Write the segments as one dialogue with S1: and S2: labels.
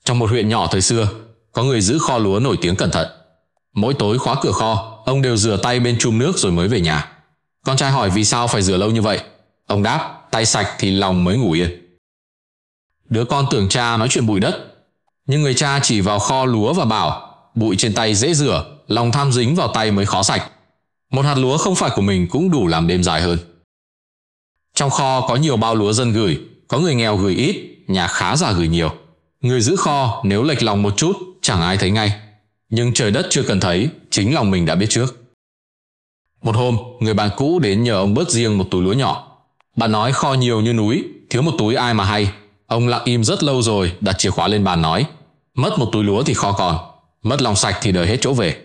S1: Trong một huyện nhỏ thời xưa, có người giữ kho lúa nổi tiếng cẩn thận. Mỗi tối khóa cửa kho, ông đều rửa tay bên chum nước rồi mới về nhà. Con trai hỏi vì sao phải rửa lâu như vậy. Ông đáp, tay sạch thì lòng mới ngủ yên. Đứa con tưởng cha nói chuyện bụi đất, nhưng người cha chỉ vào kho lúa và bảo, bụi trên tay dễ rửa, lòng tham dính vào tay mới khó sạch. Một hạt lúa không phải của mình cũng đủ làm đêm dài hơn. Trong kho có nhiều bao lúa dân gửi, có người nghèo gửi ít, nhà khá giả gửi nhiều. Người giữ kho nếu lệch lòng một chút chẳng ai thấy ngay, nhưng trời đất chưa cần thấy, chính lòng mình đã biết trước. Một hôm, người bạn cũ đến nhờ ông bớt riêng một túi lúa nhỏ. Bạn nói kho nhiều như núi, thiếu một túi ai mà hay. Ông lặng im rất lâu rồi, đặt chìa khóa lên bàn nói, mất một túi lúa thì kho còn, mất lòng sạch thì đời hết chỗ về.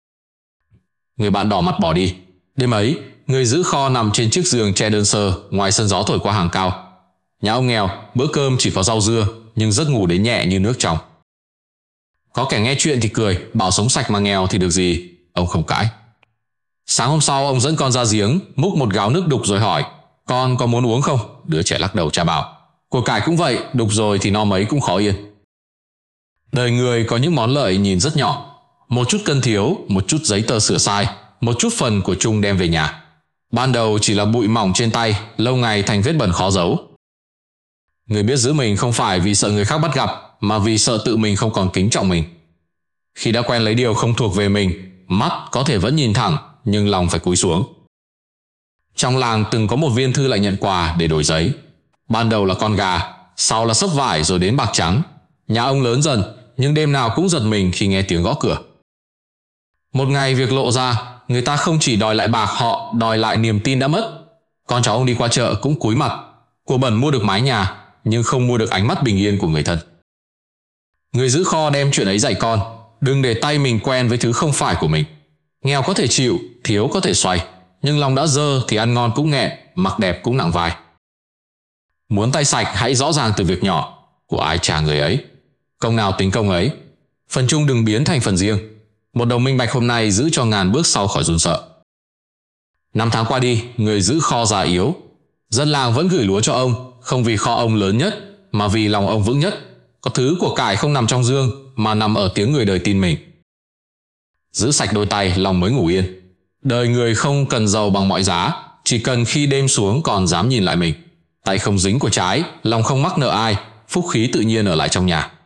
S1: Người bạn đỏ mặt bỏ đi. Đêm ấy, người giữ kho nằm trên chiếc giường tre đơn sơ ngoài sân gió thổi qua hàng cao. Nhà ông nghèo, bữa cơm chỉ có rau dưa, nhưng giấc ngủ đến nhẹ như nước trong. Có kẻ nghe chuyện thì cười, bảo sống sạch mà nghèo thì được gì. Ông không cãi. Sáng hôm sau, ông dẫn con ra giếng, múc một gáo nước đục rồi hỏi, con có muốn uống không? Đứa trẻ lắc đầu. Cha bảo, của cải cũng vậy, đục rồi thì no mấy cũng khó yên. Đời người có những món lợi nhìn rất nhỏ, một chút cân thiếu, một chút giấy tờ sửa sai, một chút phần của chung đem về nhà. Ban đầu chỉ là bụi mỏng trên tay, lâu ngày thành vết bẩn khó giấu. Người biết giữ mình không phải vì sợ người khác bắt gặp, mà vì sợ tự mình không còn kính trọng mình. Khi đã quen lấy điều không thuộc về mình, mắt có thể vẫn nhìn thẳng, nhưng lòng phải cúi xuống. Trong làng từng có một viên thư lại nhận quà để đổi giấy. Ban đầu là con gà, sau là xấp vải rồi đến bạc trắng. Nhà ông lớn dần, nhưng đêm nào cũng giật mình khi nghe tiếng gõ cửa. Một ngày việc lộ ra, người ta không chỉ đòi lại bạc, họ đòi lại niềm tin đã mất. Con cháu ông đi qua chợ cũng cúi mặt. Của bẩn mua được mái nhà, nhưng không mua được ánh mắt bình yên của người thân. Người giữ kho đem chuyện ấy dạy con, đừng để tay mình quen với thứ không phải của mình. Nghèo có thể chịu, thiếu có thể xoay, nhưng lòng đã dơ thì ăn ngon cũng nghẹn, mặc đẹp cũng nặng vai. Muốn tay sạch hãy rõ ràng từ việc nhỏ, của ai trả người ấy, công nào tính công ấy. Phần chung đừng biến thành phần riêng. Một đồng minh bạch hôm nay giữ cho ngàn bước sau khỏi run sợ. 5 tháng qua đi, người giữ kho già yếu. Dân làng vẫn gửi lúa cho ông, không vì kho ông lớn nhất, mà vì lòng ông vững nhất. Có thứ của cải không nằm trong dương, mà nằm ở tiếng người đời tin mình. Giữ sạch đôi tay, lòng mới ngủ yên. Đời người không cần giàu bằng mọi giá, chỉ cần khi đêm xuống còn dám nhìn lại mình. Tay không dính của trái, lòng không mắc nợ ai, phúc khí tự nhiên ở lại trong nhà.